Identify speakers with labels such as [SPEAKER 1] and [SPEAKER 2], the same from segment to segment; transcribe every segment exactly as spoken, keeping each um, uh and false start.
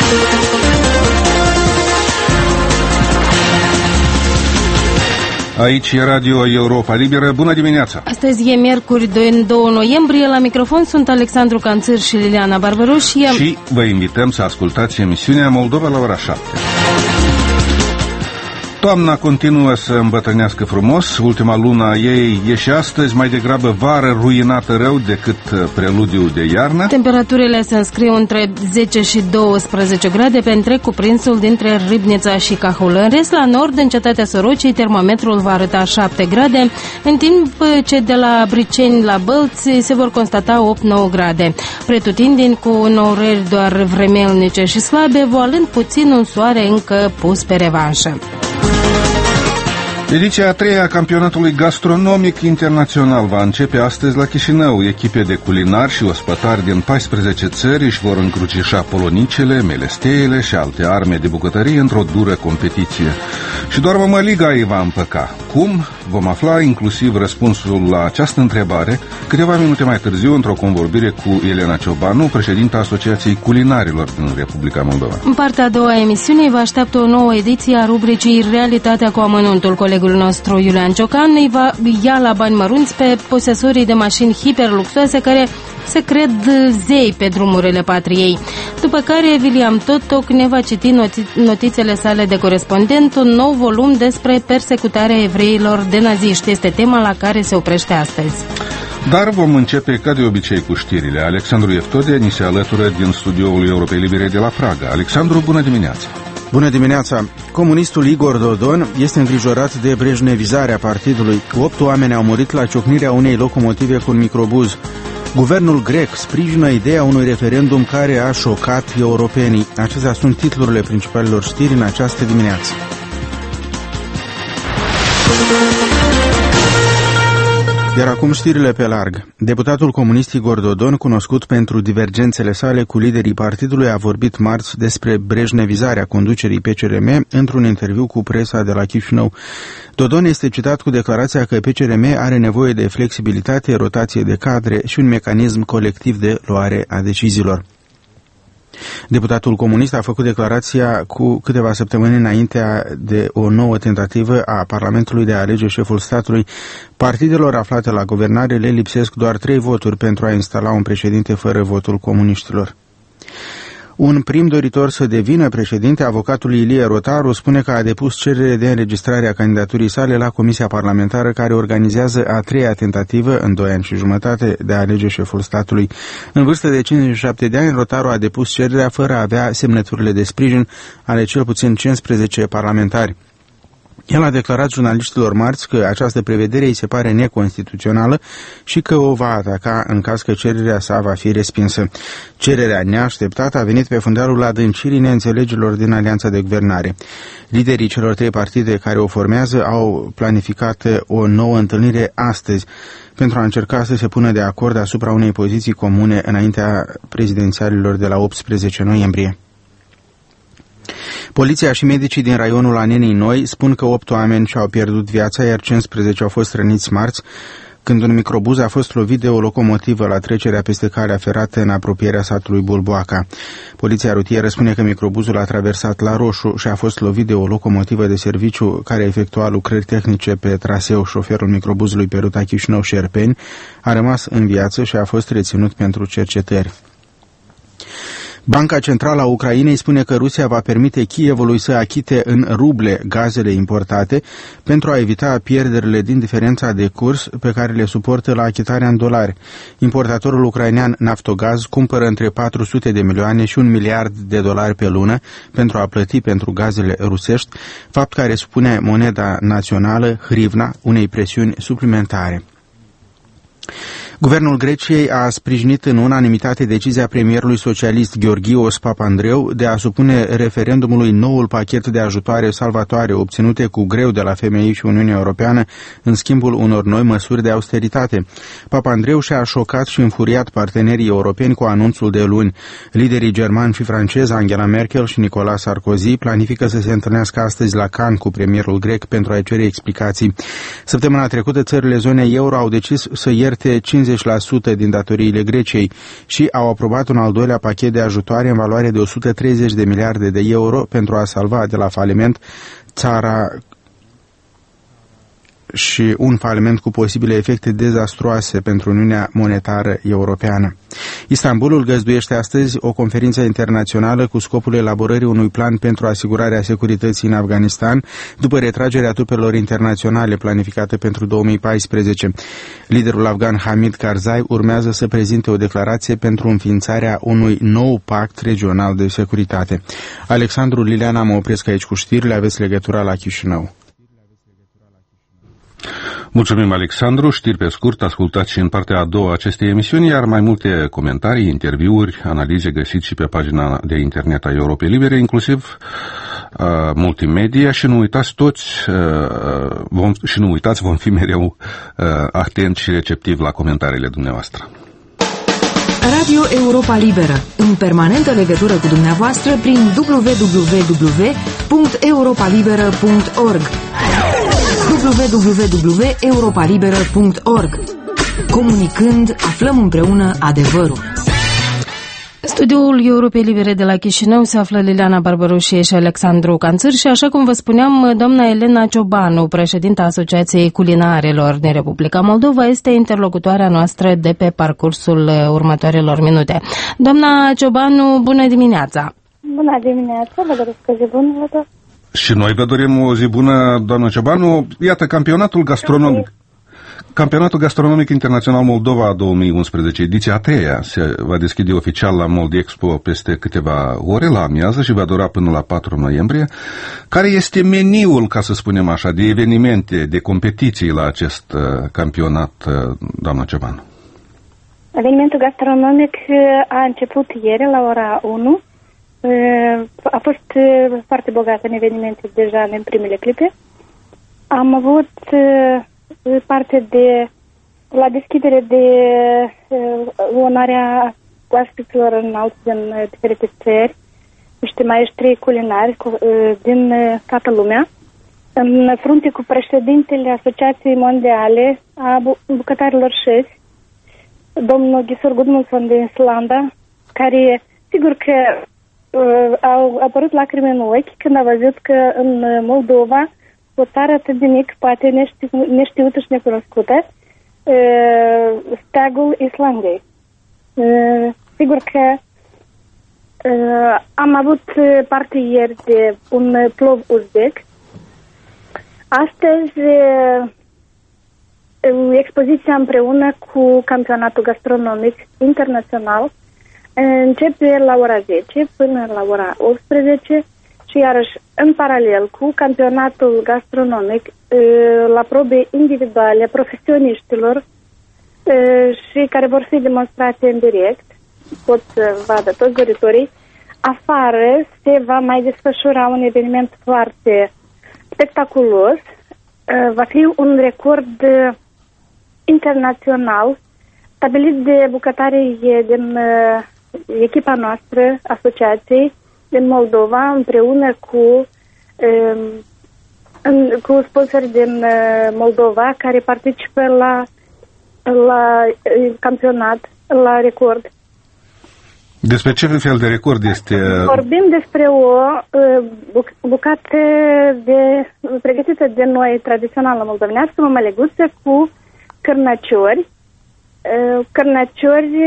[SPEAKER 1] Aici e Radio Europa Liberă. Bună dimineața!
[SPEAKER 2] Astăzi e miercuri, doi noiembrie. La microfon sunt Alexandru Canțir și Liliana Barbaroș.
[SPEAKER 1] Și vă invităm să ascultați emisiunea Moldova la ora șapte. Toamna continuă să îmbătrânească frumos. Ultima lună a ei e și astăzi mai degrabă vară ruinată rău decât preludiu de iarnă.
[SPEAKER 2] Temperaturile se înscriu între zece și douăsprezece grade pe întreg cuprinsul dintre Ribnița și Cahul. În rest, la nord, în cetatea Sorocii, termometrul va arăta șapte grade, în timp ce de la Briceni la Bălți se vor constata opt nouă grade. Pretutindeni cu norări doar vremelnice și slabe, voalând puțin un soare încă pus pe revanșă.
[SPEAKER 1] Ediția a treia a campionatului gastronomic internațional va începe astăzi la Chișinău. Echipe de culinari și ospătari din paisprezece țări își vor încrucișa polonicele, melesteele și alte arme de bucătărie într-o dură competiție. Și doar mămăliga îi va împăca. Cum? Vom afla inclusiv răspunsul la această întrebare câteva minute mai târziu într-o convorbire cu Elena Ciobanu, președinta Asociației Culinarilor din Republica Moldova.
[SPEAKER 2] În partea a doua a emisiunii vă așteaptă o nouă ediție a rubricii Realitatea cu amănuntul. Colegul nostru Iulian Ciocan îi va ia la bani mărunți pe posesorii de mașini hiperluxoase care se cred zei pe drumurile patriei. După care William Totoc ne va citi noti- notițele sale de corespondent, un nou volum despre persecutarea evreilor de naziști. Este tema la care se oprește astăzi.
[SPEAKER 1] Dar vom începe ca de obicei cu știrile. Alexandru Eftode ni se alătură din studioul Europei Libere de la Praga. Alexandru, bună dimineața!
[SPEAKER 3] Bună dimineața! Comunistul Igor Dodon este îngrijorat de brejnevizarea partidului. Opt oameni au murit la ciocnirea unei locomotive cu un microbuz. Guvernul grec sprijină ideea unui referendum care a șocat europenii. Acestea sunt titlurile principalelor știri în această dimineață. Iar acum știrile pe larg. Deputatul comunist Igor Dodon, cunoscut pentru divergențele sale cu liderii partidului, a vorbit marți despre brejnevizarea conducerii P C R M într-un interviu cu presa de la Chișinău. Dodon este citat cu declarația că P C R M are nevoie de flexibilitate, rotație de cadre și un mecanism colectiv de luare a deciziilor. Deputatul comunist a făcut declarația cu câteva săptămâni înaintea de o nouă tentativă a Parlamentului de a alege șeful statului. Partidelor aflate la guvernare le lipsesc doar trei voturi pentru a instala un președinte fără votul comuniștilor. Un prim doritor să devină președinte, avocatul Ilie Rotaru, spune că a depus cerere de înregistrare a candidaturii sale la Comisia Parlamentară care organizează a treia tentativă în doi ani și jumătate de a alege șeful statului. În vârstă de cincizeci și șapte de ani, Rotaru a depus cererea fără a avea semnăturile de sprijin ale cel puțin cincisprezece parlamentari. El a declarat jurnaliștilor marți că această prevedere îi se pare neconstituțională și că o va ataca în caz că cererea sa va fi respinsă. Cererea neașteptată a venit pe fundalul adâncirii neînțelegerilor din alianța de guvernare. Liderii celor trei partide care o formează au planificat o nouă întâlnire astăzi pentru a încerca să se pună de acord asupra unei poziții comune înaintea prezidențialilor de la optsprezece noiembrie. Poliția și medicii din raionul Anenii Noi spun că opt oameni și-au pierdut viața, iar cincisprezece au fost răniți marți, când un microbuz a fost lovit de o locomotivă la trecerea peste calea ferată în apropierea satului Bulboaca. Poliția rutieră spune că microbuzul a traversat la roșu și a fost lovit de o locomotivă de serviciu care efectua lucrări tehnice pe traseu. Șoferul microbuzului pe ruta Chișinău-Șerpeni a rămas în viață și a fost reținut pentru cercetări. Banca Centrală a Ucrainei spune că Rusia va permite Kievului să achite în ruble gazele importate pentru a evita pierderile din diferența de curs pe care le suportă la achitarea în dolari. Importatorul ucrainean Naftogaz cumpără între patru sute de milioane și un miliard de dolari pe lună pentru a plăti pentru gazele rusești, fapt care supune moneda națională, hrivna, unei presiuni suplimentare. Guvernul Greciei a sprijinit în unanimitate decizia premierului socialist Georgios Papandreou de a supune referendumului noul pachet de ajutoare salvatoare obținute cu greu de la F M I și Uniunea Europeană în schimbul unor noi măsuri de austeritate. Papandreou și-a șocat și înfuriat partenerii europeni cu anunțul de luni. Liderii germani și francezi Angela Merkel și Nicolas Sarkozy planifică să se întâlnească astăzi la Cannes cu premierul grec pentru a-i cere explicații. Săptămâna trecută, țările zonei euro au decis să ierte cincizeci cincizeci la sută din datoriile Greciei și au aprobat un al doilea pachet de ajutoare în valoare de o sută treizeci de miliarde de euro pentru a salva de la faliment țara și un faliment cu posibile efecte dezastruoase pentru Uniunea Monetară Europeană. Istanbulul găzduiește astăzi o conferință internațională cu scopul elaborării unui plan pentru asigurarea securității în Afganistan, după retragerea trupelor internaționale planificată pentru două mii paisprezece. Liderul afgan Hamid Karzai urmează să prezinte o declarație pentru înființarea unui nou pact regional de securitate. Alexandru, Liliana, mă opresc aici cu știrile, aveți legătura la Chișinău.
[SPEAKER 1] Mulțumim, Alexandru. Știri pe scurt, ascultați și în partea a doua acestei emisiuni, iar mai multe comentarii, interviuri, analize găsiți și pe pagina de internet a Europei Libere, inclusiv uh, multimedia, și nu uitați toți, uh, vom, și nu uitați, vom fi mereu uh, atenți și receptivi la comentariile dumneavoastră.
[SPEAKER 4] Radio Europa Liberă, în permanentă legătură cu dumneavoastră prin w w w punct europa liberă punct org. w w w punct europa liberă punct org. Comunicând, aflăm împreună adevărul.
[SPEAKER 2] Studioul Europei Libere de la Chișinău se află Liliana Barbaroșie și Alexandru Canțâr și, așa cum vă spuneam, doamna Elena Ciobanu, președinta Asociației Culinarelor din Republica Moldova, este interlocutoarea noastră de pe parcursul următoarelor minute. Doamna Ciobanu, bună dimineața!
[SPEAKER 5] Bună dimineața, vă doresc o zi bună, vă
[SPEAKER 1] Și noi vă dorim o zi bună, doamna Ciobanu. Iată, campionatul gastronomic. Campionatul Gastronomic Internațional Moldova două mii unsprezece, ediția a treia, se va deschide oficial la Moldexpo peste câteva ore, la amiază, și va dura până la patru noiembrie. Care este meniul, ca să spunem așa, de evenimente, de competiții la acest uh, campionat, uh, doamna Ciobanu?
[SPEAKER 5] Evenimentul gastronomic a început ieri la ora unu. A fost foarte bogat în evenimente deja în primele clipe. Am avut parte de, la deschidere de onoarea oaspeților înalți din diferite țări, niște maestri culinari din toată lumea, în frunte cu președintele Asociației Mondiale a Bucătarilor Șefi, domnul Gisor Gudmundsson din Islanda, care, sigur că uh, au apărut lacrimi în ochi când a văzut că în Moldova, o țară atât de mică, poate nești, neștiută și necunoscută, uh, steagul Islandei. Uh, sigur că uh, am avut parte ieri de un plov uzbek. Astăzi, uh, expoziția împreună cu campionatul gastronomic internațional începe la ora zece până la ora optsprezece și iarăși în paralel cu campionatul gastronomic la probe individuale profesioniștilor și care vor fi demonstrate în direct, pot să vadă toți doritorii. Afară se va mai desfășura un eveniment foarte spectaculos. Va fi un record internațional stabilit de bucătarii din uh, echipa noastră, asociației din Moldova, împreună cu, uh, în, cu sponsori din uh, Moldova care participă la, la uh, campionat, la record.
[SPEAKER 1] Despre ce fel de record este?
[SPEAKER 5] Vorbim despre o uh, bucată de, pregătită de noi, tradițională moldovenească, mămăleguță cu cârnăciori, cârnăciori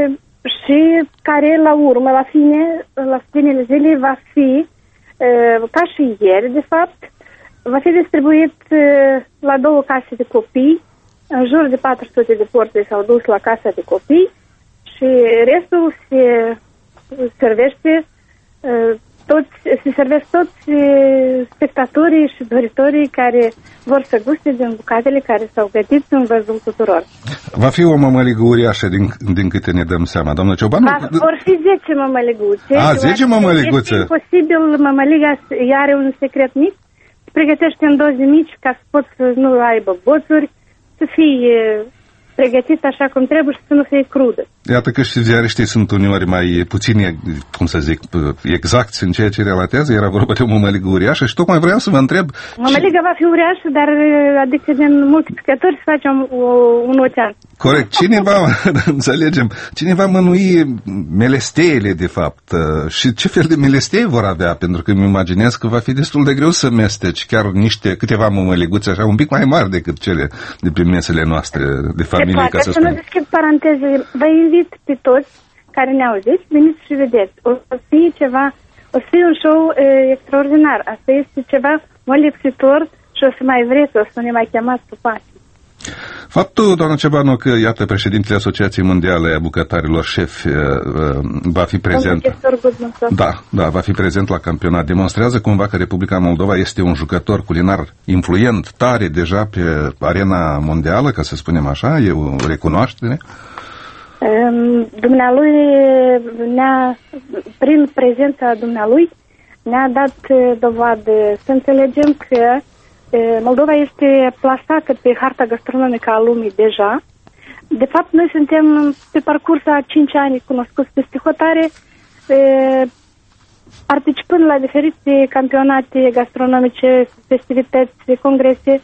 [SPEAKER 5] și care la urmă, la fine, la finele zilei va fi, ca și ieri, de fapt, va fi distribuit la două case de copii, în jur de patru sute de porți s-au dus la casa de copii și restul se servește toți, se servesc toți spectatorii și doritorii care vor să guste din bucatele care s-au gătit în văzul tuturor. Va
[SPEAKER 1] fi o mămăligă uriașă din, din câte ne dăm seama, doamnă Ciobanu?
[SPEAKER 5] Va, vor fi zece mămăliguțe.
[SPEAKER 1] A, zece mămăliguțe?
[SPEAKER 5] Este posibil, mămăliga are un secret mic, se pregătește în doze mici ca să pot să nu aibă boțuri, să fie pregătit așa cum trebuie și să nu fie crudă.
[SPEAKER 1] Iată că și ziariștii sunt uneori mai puțin, cum să zic, exacti în ceea ce relatează. Era vorba de o mămăligă uriașă și tocmai vreau să vă întreb...
[SPEAKER 5] Mămăliga ce... va fi uriașă, dar adică din multiplicatori se face un, un ocean.
[SPEAKER 1] Corect. Cine va, înțelegem, cine va mânui melesteile, de fapt? Și ce fel de melestei vor avea? Pentru că îmi imaginez că va fi destul de greu să mesteci chiar niște, câteva mămăliguțe așa, un pic mai mari decât cele de pe mesele noastre de familie, ca să
[SPEAKER 5] spun. Să nu deschid paranteze, vă invit pe toți care ne auziți, veniți și vedeți. O să fie ceva, o să fie un show e, extraordinar. Asta este ceva molipsitor și o să mai vreți, o să ne mai chemați pe pași.
[SPEAKER 1] Faptul, doamnă Ceabanu, că, iată, președintele Asociației Mondiale a Bucătarilor Șefi va fi prezent. Da, da, va fi prezent la campionat. Demonstrează cumva că Republica Moldova este un jucător culinar influent, tare deja pe arena mondială, ca să spunem așa, e o recunoaștere?
[SPEAKER 5] Dumnealui ne-a, prin prezența dumnealui, ne-a dat dovadă să înțelegem că Moldova este plasată pe harta gastronomică a lumii deja. De fapt, noi suntem pe parcurs a cinci ani cunoscuți peste hotare, participând la diferite campionate gastronomice, festivități, congrese.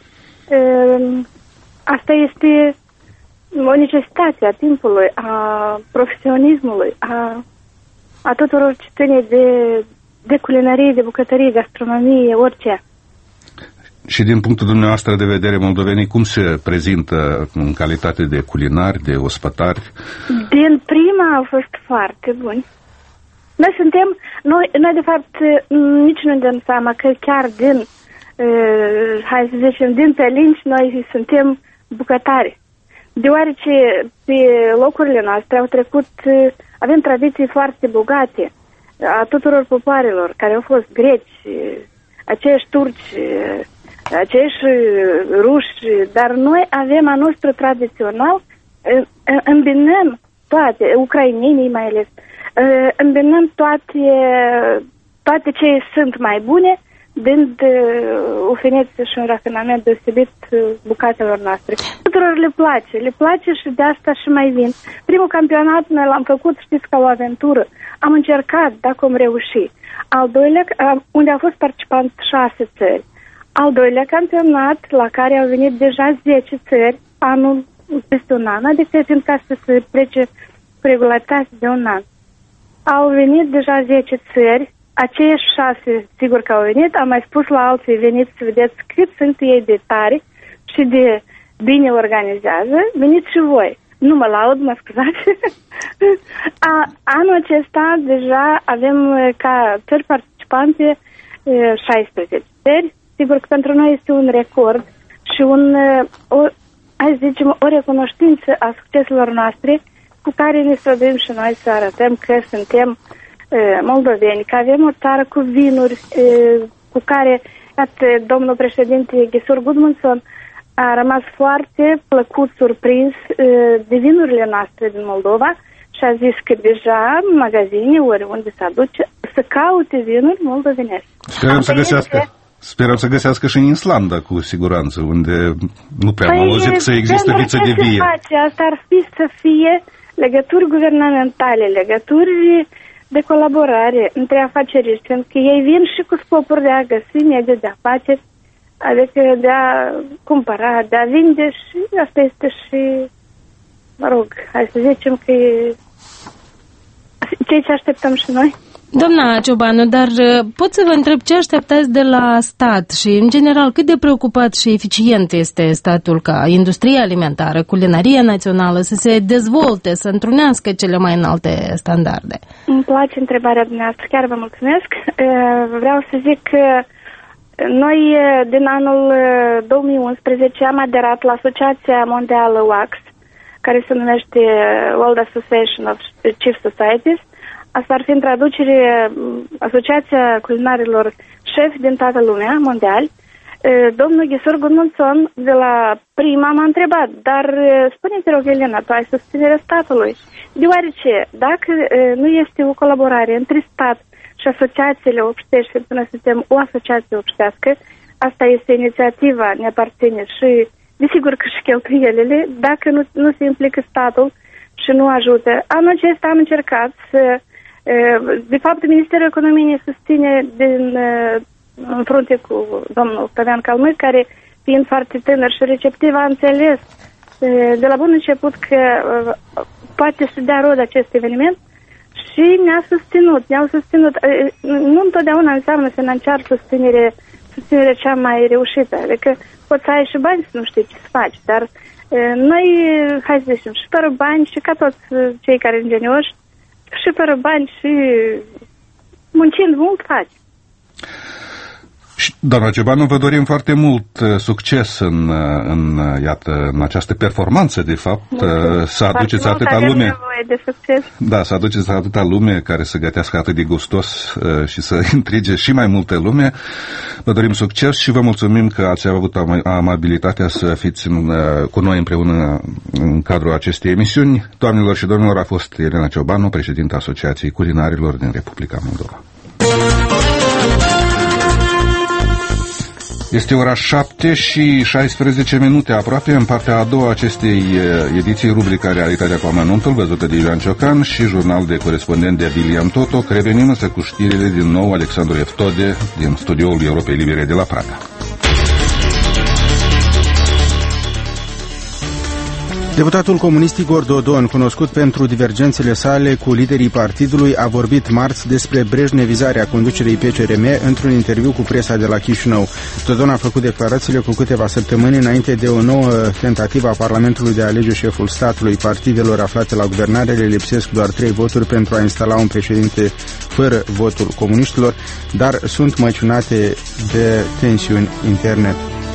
[SPEAKER 5] Asta este o necesitate a timpului, a profesionismului, a, a tuturor ce ține de, de culinarie, de bucătărie, gastronomie, orice.
[SPEAKER 1] Și din punctul dumneavoastră de vedere, moldovenii, cum se prezintă în calitate de culinari, de ospătari?
[SPEAKER 5] Din prima au fost foarte buni. Noi suntem, noi, noi de fapt nici nu dăm seama că chiar din, uh, hai să zicem, din pelinci noi suntem bucătari. Deoarece pe locurile noastre au trecut, uh, avem tradiții foarte bogate a tuturor popoarelor care au fost greci, aceiași turci, aceiași ruși, dar noi avem a nostru tradițional, îmbinăm toate, ucrainenii mai ales, îmbinăm toate, toate ce sunt mai bune, dând o finețe și un rafinament deosebit bucatelor noastre. Tuturor le place, le place și de asta și mai vin. Primul campionat noi l-am făcut, știți, ca o aventură. Am încercat, dacă am reușit. Al doilea, unde au fost participanți șase țări. Al doilea campionat, la care au venit deja zece țări, anul peste un an, adică fiind ca să se plece cu regularitate de un an. Au venit deja zece țări, aceiași șase, sigur că au venit, am mai spus la alții, veniți să vedeți cât sunt ei de tari și de bine organizează, veniți și voi. Nu mă laud, mă scuzați. A, anul acesta deja avem ca țări participante șaisprezece țări. Sigur că pentru noi este un record și un, o, hai să zicem, o recunoștință a succeselor noastre cu care ne străduim și noi să arătăm că suntem uh, moldoveni, că avem o țară cu vinuri uh, cu care, iată, domnul președinte Ghesur Gudmundsson a rămas foarte plăcut surprins uh, de vinurile noastre din Moldova și a zis că deja în magazine, oriunde se aduce, să caute vinuri moldovenești.
[SPEAKER 1] Sperăm să găsească. Că... Sperăm să găsească și în Islanda, cu siguranță, unde nu prea am păi, auzit să există viță de vie.
[SPEAKER 5] Face? Asta ar fi să fie legături guvernamentale, legături de colaborare între afaceriști, pentru că ei vin și cu scopuri de a găsi mediul de afaceri, adică de a cumpăra, de a vinde și asta este și, mă rog, hai să zicem că e ceea ce așteptăm și noi.
[SPEAKER 2] Doamna Ciobanu, dar pot să vă întreb ce așteptați de la stat și, în general, cât de preocupat și eficient este statul ca industrie alimentară, culinaria națională, să se dezvolte, să întrunească cele mai înalte standarde?
[SPEAKER 5] Îmi place întrebarea dumneavoastră, chiar vă mulțumesc. Vreau să zic că noi, din anul două mii unsprezece, am aderat la Asociația Mondială W A C S, care se numește World Association of Chief Societies. Asta ar fi în traducere Asociația Culinarilor Șefi din toată lumea, mondial. Domnul Ghesur Gudmundsson de la prima m-a întrebat, dar spune-te, rog, Elena, tu ai susținerea statului. Deoarece, dacă nu este o colaborare între stat și asociațiile obștești, pentru că noi suntem o asociație obștească, asta este inițiativa, ne aparține și, desigur că și cheltuielile, dacă nu, nu se implică statul și nu ajută. Anul acesta am încercat să de fapt, Ministerul Economiei ne susține din, în frunte cu domnul Octavian Calmâi, care, fiind foarte tânăr și receptiv, a înțeles de la bun început că poate să dea rod acest eveniment și ne-a susținut, ne-au susținut. Nu întotdeauna înseamnă financiar susținere, susținerea cea mai reușită, adică poți să ai și bani să nu știi ce să faci, dar noi, hai să zicem, și fără bani și ca toți cei care ingenioși, și fără bani și muncind mult faci.
[SPEAKER 1] Doamna Ciobanu, vă dorim foarte mult succes în, în, iată, în această performanță, de fapt, mulțumesc. Să aduceți atâta lume.
[SPEAKER 5] De succes.
[SPEAKER 1] Da, să aduceți atâta lume care să gătească atât de gustos și să intrige și mai multe lume. Vă dorim succes și vă mulțumim că ați avut amabilitatea să fiți în, cu noi împreună în cadrul acestei emisiuni. Doamnelor și domnilor, a fost Elena Ciobanu, președinta Asociației Culinarilor din Republica Moldova. Este ora șapte și șaisprezece minute aproape în partea a doua acestei ediții, rubrica Realitatea cu amănuntul, văzută de Iulian Ciocan și jurnal de corespondent de William Totoc. Revenim însă cu știrile din nou, Alexandru Eftode, din studioul Europei Libere de la Praga.
[SPEAKER 3] Deputatul comunist Igor Dodon, cunoscut pentru divergențele sale cu liderii partidului, a vorbit marți despre brejnevizarea conducerii P C R M într-un interviu cu presa de la Chișinău. Dodon a făcut declarațiile cu câteva săptămâni înainte de o nouă tentativă a Parlamentului de a alege șeful statului. Partidelor aflate la guvernare le lipsesc doar trei voturi pentru a instala un președinte fără votul comuniștilor, dar sunt măcinate de tensiuni interne.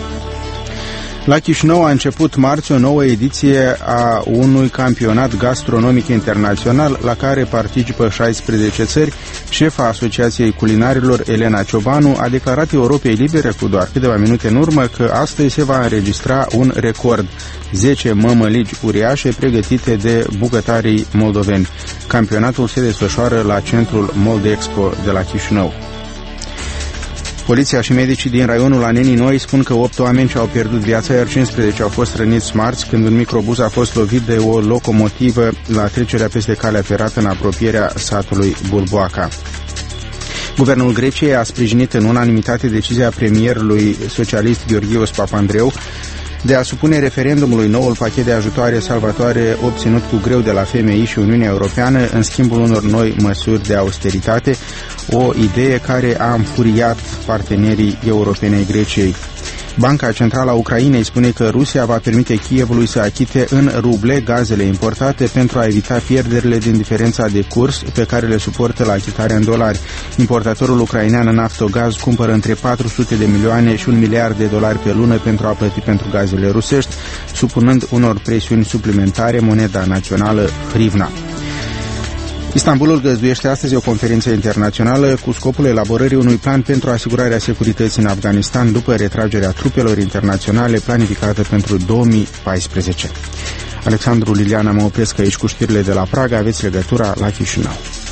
[SPEAKER 3] La Chișinău a început marți o nouă ediție a unui campionat gastronomic internațional la care participă șaisprezece țări. Șefa Asociației Culinarilor, Elena Ciobanu, a declarat Europei Libere cu doar câteva minute în urmă că astăzi se va înregistra un record: zece mămăligi uriașe pregătite de bucătarii moldoveni. Campionatul se desfășoară la centrul Moldexpo de la Chișinău. Poliția și medicii din raionul Anenii Noi spun că opt oameni și-au pierdut viața, iar cincisprezece au fost răniți marți când un microbuz a fost lovit de o locomotivă la trecerea peste calea ferată în apropierea satului Bulboaca. Guvernul Greciei a sprijinit în unanimitate decizia premierului socialist Georgios Papandreou de a supune referendumului noul pachet de ajutoare salvatoare obținut cu greu de la F M I și Uniunea Europeană în schimbul unor noi măsuri de austeritate, o idee care a înfuriat partenerii europeni ai Greciei. Banca Centrală a Ucrainei spune că Rusia va permite Kievului să achite în ruble gazele importate pentru a evita pierderile din diferența de curs pe care le suportă la achitarea în dolari. Importatorul ucrainean Naftogaz cumpără între patru sute de milioane și un miliard de dolari pe lună pentru a plăti pentru gazele rusești, supunând unor presiuni suplimentare moneda națională hrivna. Istanbulul găzduiește astăzi o conferință internațională cu scopul elaborării unui plan pentru asigurarea securității în Afganistan după retragerea trupelor internaționale planificată pentru două mii paisprezece. Alexandru Liliana, mă opresc aici cu știrile de la Praga, aveți legătura la Chișinău.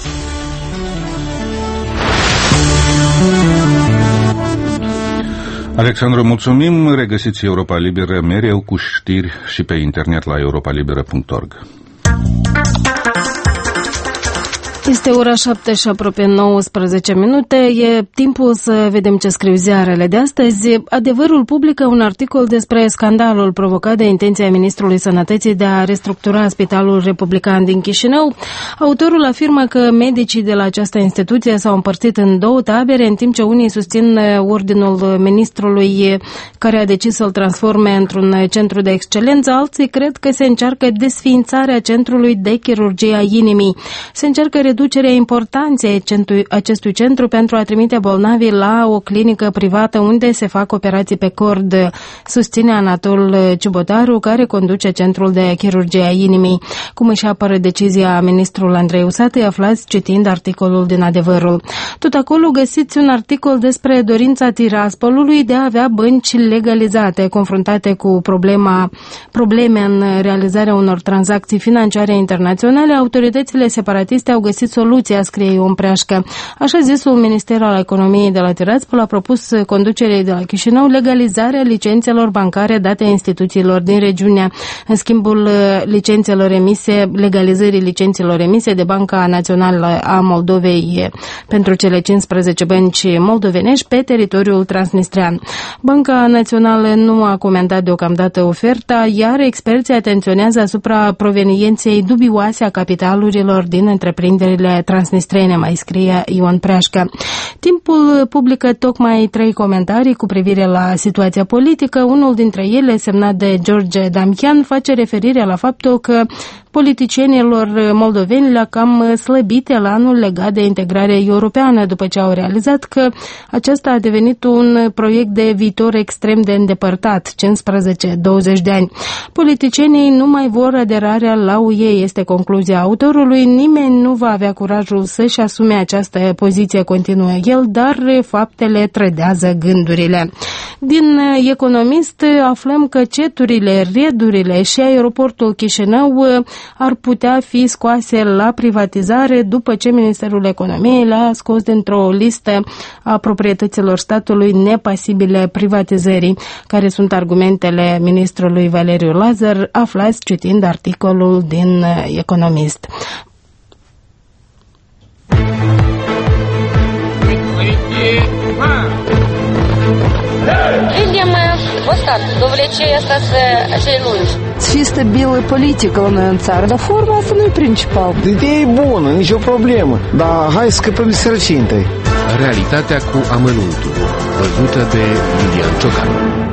[SPEAKER 1] Alexandru, mulțumim, regăsiți Europa Liberă mereu cu știri și pe internet la europa liberă punct org.
[SPEAKER 2] Este ora șapte și aproape nouăsprezece minute. E timpul să vedem ce scriu ziarele de astăzi. Adevărul publică un articol despre scandalul provocat de intenția Ministrului Sănătății de a restructura Spitalul Republican din Chișinău. Autorul afirmă că medicii de la această instituție s-au împărțit în două tabere, în timp ce unii susțin ordinul ministrului care a decis să-l transforme într-un centru de excelență, alții cred că se încearcă desființarea centrului de chirurgie a inimii. Se încearcă reducerea importanței acestui centru pentru a trimite bolnavii la o clinică privată unde se fac operații pe cord, susține Anatol Ciubotaru, care conduce centrul de chirurgie a inimii. Cum își apără decizia ministrul Andrei Usat, îi aflați citind articolul din Adevărul. Tot acolo găsiți un articol despre dorința Tiraspolului de a avea bănci legalizate, confruntate cu problema, probleme în realizarea unor tranzacții financiare internaționale. Autoritățile separatiste au găsit găsit soluția, scrie Ion Preașcă. Așa zisul minister al economiei de la Tiraspol a propus conducerii de la Chișinău legalizarea licențelor bancare date instituțiilor din regiune. În schimbul licențelor emise, legalizării licențelor emise de Banca Națională a Moldovei pentru cele cincisprezece bănci moldovenești pe teritoriul transnistrean. Banca Națională nu a comentat deocamdată oferta, iar experții atenționează asupra provenienței dubioase a capitalurilor din întreprinderile transnistrene, mai scrie Ion Preașcă. Timpul publică tocmai trei comentarii cu privire la situația politică. Unul dintre ele, semnat de George Damian, face referire la faptul că politicienilor moldoveni le-a cam slăbit elanul legat de integrarea europeană după ce au realizat că acesta a devenit un proiect de viitor extrem de îndepărtat, cincisprezece douăzeci de ani. Politicienii nu mai vor aderarea la U E, este concluzia autorului. Nimeni nu va avea curajul să-și asume această poziție, continuă el, dar faptele trădează gândurile. Din Economist aflăm că ceturile, redurile și aeroportul Chișinău ar putea fi scoase la privatizare după ce Ministerul Economiei l-a scos dintr-o listă a proprietăților statului nepasibile privatizării. Care sunt argumentele ministrului Valeriu Lazar? Aflați citind articolul din Economist.
[SPEAKER 6] Видим вот так, довлечение acei lungi.
[SPEAKER 7] Чисто белая политика în țară, dar forma asta nu e principal.
[SPEAKER 8] Ideea e bună, nicio problemă, dar hai să scăpăm de sărăcie întâi.
[SPEAKER 9] Realitatea cu amănuntul, văzută de Lilian Ciocan.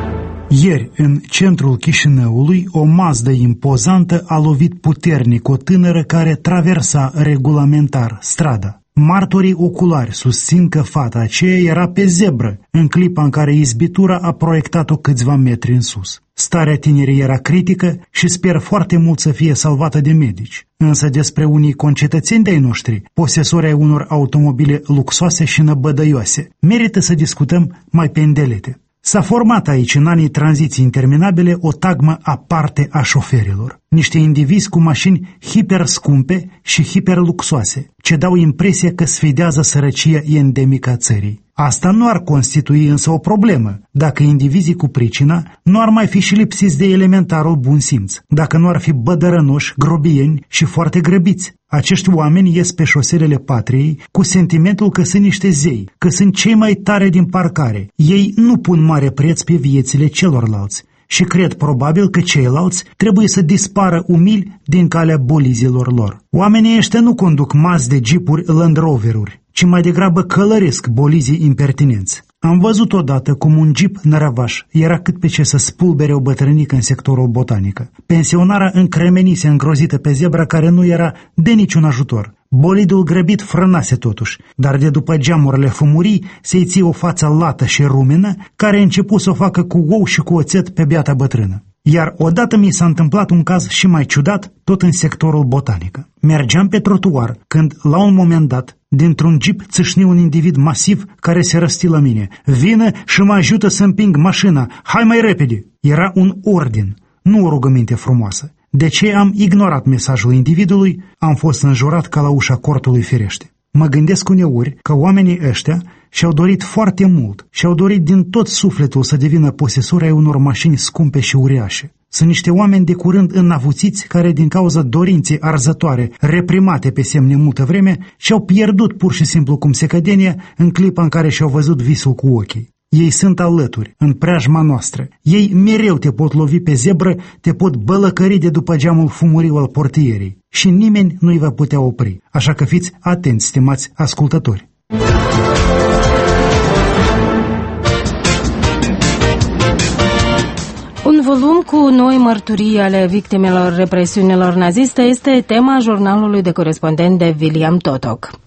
[SPEAKER 10] Ieri, în centrul Chișinăului, o Mazda impozantă a lovit puternic o tânără care traversa regulamentar strada. Martorii oculari susțin că fata aceea era pe zebră în clipa în care izbitura a proiectat-o câțiva metri în sus. Starea tinerii era critică și sper foarte mult să fie salvată de medici. Însă despre unii concetățeni de-ai noștri, posesori ai unor automobile luxoase și năbădăioase, merită să discutăm mai pe îndelete. S-a format aici, în anii tranziții interminabile, o tagmă aparte a șoferilor. Niște indivizi cu mașini hiperscumpe și hiperluxoase, ce dau impresia că sfidează sărăcia endemică a țării. Asta nu ar constitui însă o problemă, dacă indivizii cu pricina nu ar mai fi și lipsiți de elementarul bun simț, dacă nu ar fi bădărănoși, grobieni și foarte grăbiți. Acești oameni ies pe șoselele patriei cu sentimentul că sunt niște zei, că sunt cei mai tare din parcare. Ei nu pun mare preț pe viețile celorlalți și cred probabil că ceilalți trebuie să dispară umili din calea bolizilor lor. Oamenii ăștia nu conduc mas de jeepuri Land Rover-uri, ci mai degrabă călăresc bolizii impertinenți. Am văzut odată cum un jeep nărăvaș era cât pe ce să spulbere o bătrânică în sectorul botanică. Pensionara încremenise îngrozită pe zebra care nu era de niciun ajutor. Bolidul grăbit frânase totuși, dar de după geamurile fumurii se-i ții o față lată și rumenă care a început să o facă cu ou și cu oțet pe beata bătrână. Iar odată mi s-a întâmplat un caz și mai ciudat, tot în sectorul botanică. Mergeam pe trotuar când, la un moment dat, dintr-un jeep țâșni un individ masiv care se răsti la mine. Vină și mă ajută să împing mașina, hai mai repede! Era un ordin, nu o rugăminte frumoasă. De ce am ignorat mesajul individului, am fost înjurat ca la ușa cortului firește. Mă gândesc uneori că oamenii ăștia și-au dorit foarte mult și-au dorit din tot sufletul să devină posesori ai unor mașini scumpe și uriașe. Sunt niște oameni de curând înavuțiți care, din cauza dorinței arzătoare reprimate pe semne multă vreme, și-au pierdut pur și simplu cum secădenia în clipa în care și-au văzut visul cu ochii. Ei sunt alături, în preajma noastră. Ei mereu te pot lovi pe zebră, te pot bălăcări de după geamul fumuriu al portierii și nimeni nu-i va putea opri. Așa că fiți atenți, stimați ascultători.
[SPEAKER 2] Un volum cu noi mărturii ale victimelor represiunilor naziste este tema jurnalului de corespondent de William Totok.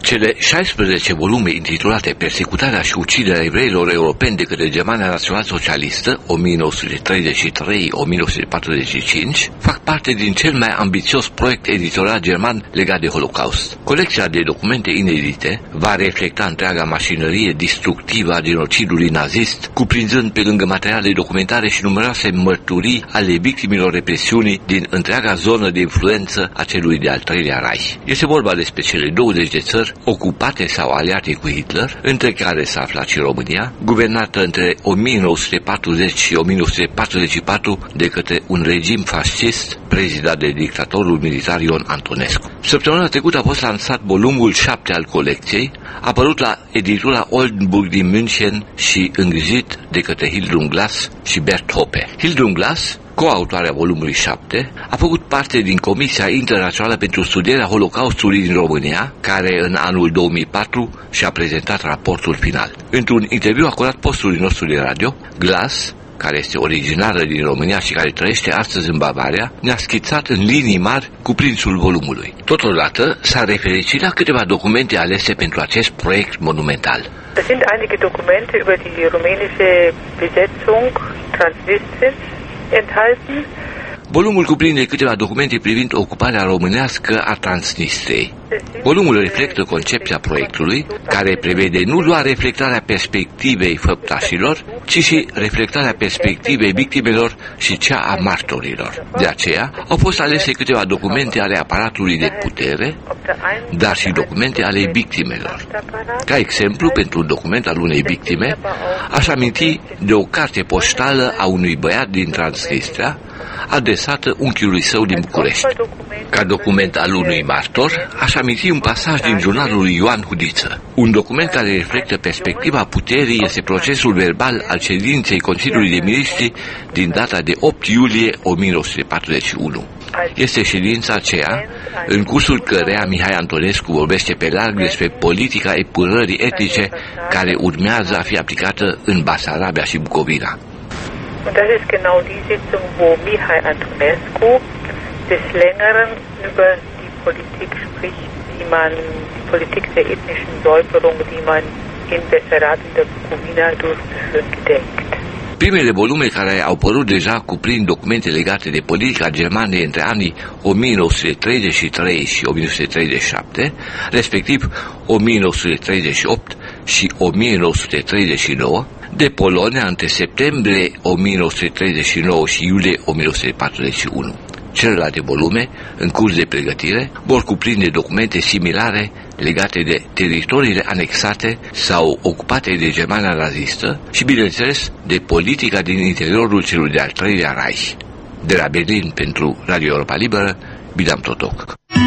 [SPEAKER 11] Cele șaisprezece volume intitulate Persecutarea și uciderea evreilor europeni de către Germania Național-Socialistă o mie nouă sute treizeci și trei - o mie nouă sute patruzeci și cinci fac parte din cel mai ambițios proiect editorial german legat de Holocaust. Colecția de documente inedite va reflecta întreaga mașinărie distructivă a genocidului nazist, cuprinzând pe lângă materiale documentare și numeroase mărturii ale victimilor represiunii din întreaga zonă de influență a celui de-al treilea Reich. Este vorba despre cele douăzeci de țări ocupate sau aliate cu Hitler, între care s-a aflat și România, guvernată între o mie nouă sute patruzeci și o mie nouă sute patruzeci și patru de către un regim fascist prezidat de dictatorul militar Ion Antonescu. Săptămâna trecută a fost lansat volumul șapte al colecției, apărut la editura Oldenburg din München și îngrijit de către Hildrun Glass și Bert Hoppe. Hildrun Glass, coautoarea volumului șapte, a făcut parte din Comisia Internațională pentru Studierea Holocaustului din România, care în anul două mii patru și-a prezentat raportul final. Într-un interviu acordat postului nostru de radio, Glass, care este originară din România și care trăiește astăzi în Bavaria, ne-a schițat în linii mari cuprinsul volumului. Totodată s-a referit și la câteva documente alese pentru acest proiect monumental.
[SPEAKER 12] Das sind einige Dokumente über die rumänische Besetzung Transnistriens enthalten.
[SPEAKER 11] Volumul cuprinde câteva documente privind ocuparea românească a Transnistriei. Volumul reflectă concepția proiectului, care prevede nu doar reflectarea perspectivei făptașilor, ci și reflectarea perspectivei victimelor și cea a martorilor. De aceea, au fost alese câteva documente ale aparatului de putere, dar și documente ale victimelor. Ca exemplu, pentru un document al unei victime, aș aminti de o carte poștală a unui băiat din Transnistria, adresată unchiului său din București. Ca document al unui martor, aș aminti un pasaj din jurnalul lui Ioan Hudiță. Un document care reflectă perspectiva puterii este procesul verbal al ședinței Consiliului de Miniștri din data de opt iulie o mie nouă sute patruzeci și unu. Este ședința aceea, în cursul căreia Mihai Antonescu vorbește pe larg despre politica epurării etnice care urmează a fi aplicată în Basarabia și Bucovina.
[SPEAKER 12] Und das ist genau die Sitzung, wo Mihai Antonescu des Längeren über die Politik spricht, die man, die Politik der ethnischen Säuberung, die man in Bessarab, in der Bukowina durchzuführen gedenkt.
[SPEAKER 11] Primele volume care au apărut deja cuprind documente legate de politica Germaniei între anii o mie nouă sute treizeci și trei și o mie nouă sute treizeci și șapte, respectiv o mie nouă sute treizeci și opt și o mie nouă sute treizeci și nouă, de Polonia între septembrie o mie nouă sute treizeci și nouă și iulie o mie nouă sute patruzeci și unu. Celelalte volume, în curs de pregătire, vor cuprinde documente similare legate de teritoriile anexate sau ocupate de Germania nazistă și, bineînțeles, de politica din interiorul celui de-al treilea Reich. De la Berlin pentru Radio Europa Liberă, Bidam Totoc.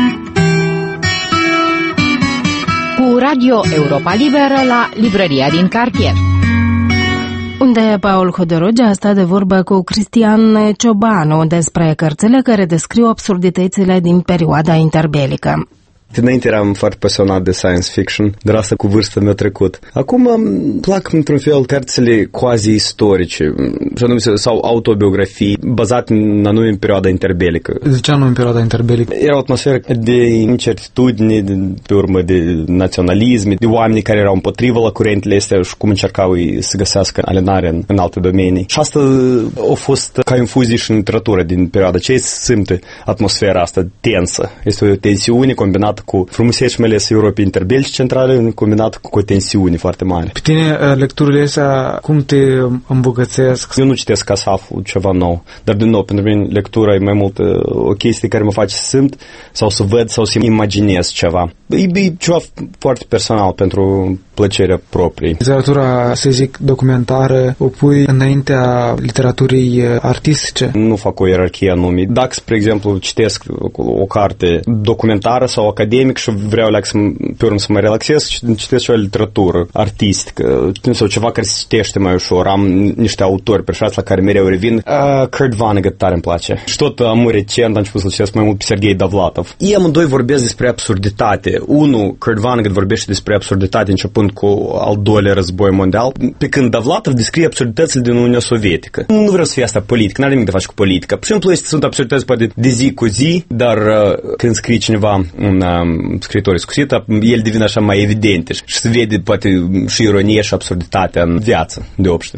[SPEAKER 4] Cu Radio Europa Liberă la librăria din cartier.
[SPEAKER 2] Unde Paul Hodoroge a stat de vorbă cu Cristian Ciobanu despre cărțile care descriu absurditățile din perioada interbelică.
[SPEAKER 13] Înainte eram foarte pasionat de science fiction, dar asta cu vârstă mi-a trecut. Acum îmi plac într-un fel cărțile quasi-istorice, sau autobiografii, bazate în anume în perioada interbelică.
[SPEAKER 14] De ce anume în perioada interbelică?
[SPEAKER 13] Era o atmosferă de incertitudine, de, pe urmă de naționalism, de oameni care erau împotrivă la curentele astea și cum încercau să găsească alenare în, în alte domenii. Și asta a fost ca infuzie și în literatură din perioada aceea, se simte atmosfera asta tensă. Este o tensiune combinată cu frumusețea mai ales Europei interbelice centrale, combinat cu o tensiune foarte mare.
[SPEAKER 14] Pe tine, lecturile astea, cum te îmbogățesc?
[SPEAKER 13] Eu nu citesc ca să aflu ceva nou, dar din nou, pentru mine lectura e mai mult o chestie care mă face să simt sau să văd sau să imaginez ceva. E, e ceva foarte personal pentru plăcerea proprie.
[SPEAKER 14] Literatura, să zic, documentară, o pui înaintea literaturii artistice?
[SPEAKER 13] Nu fac o ierarhie anume. Dacă, spre exemplu, citesc o carte documentară sau academic și vreau like, să, pe urmă să mă relaxez, citesc și o literatură artistică sau ceva care se citește mai ușor. Am niște autori preferați la care mereu revin. Uh, Kurt Vonnegut tare îmi place. Și tot am recent am început să citesc mai mult pe Sergei Dovlatov. Ei amândoi vorbesc despre absurditate. Unu, Kurt Vonnegut vorbește despre absurditate începând cu al doilea război mondial, pe când Dovlatov descrie absurditățile din Uniunea Sovietică. Nu vreau să fie asta politică, n-are nimic de face cu politică. Pur și simplu, sunt absurdități poate de zi cu zi, dar uh, când scrie cineva un scriitorii scusită, el devine așa mai evidente și se vede poate și ironie și absurditatea în viață de obște.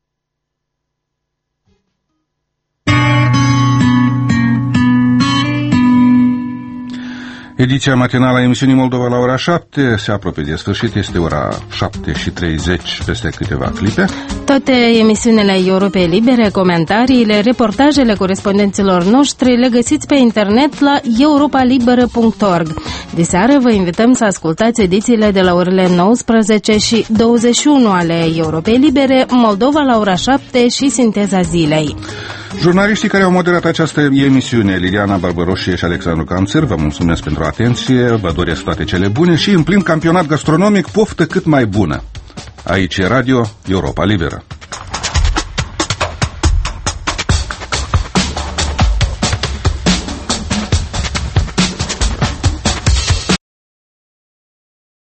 [SPEAKER 1] Ediția matinală a emisiunii Moldova la ora șapte se apropie de sfârșit, este ora șapte și treizeci peste câteva clipe.
[SPEAKER 2] Toate emisiunile Europei Libere, comentariile, reportajele corespondenților noștri le găsiți pe internet la europa liberă punct org. De seară vă invităm să ascultați edițiile de la orele nouăsprezece și douăzeci și unu ale Europei Libere, Moldova la ora șapte și Sinteza zilei.
[SPEAKER 1] Jurnaliștii care au moderat această emisiune, Liliana Barbaroșie și Alexandru Canțer, vă mulțumesc pentru atenție, vă doresc toate cele bune și în plin campionat gastronomic poftă cât mai bună. Aici e Radio Europa Liberă.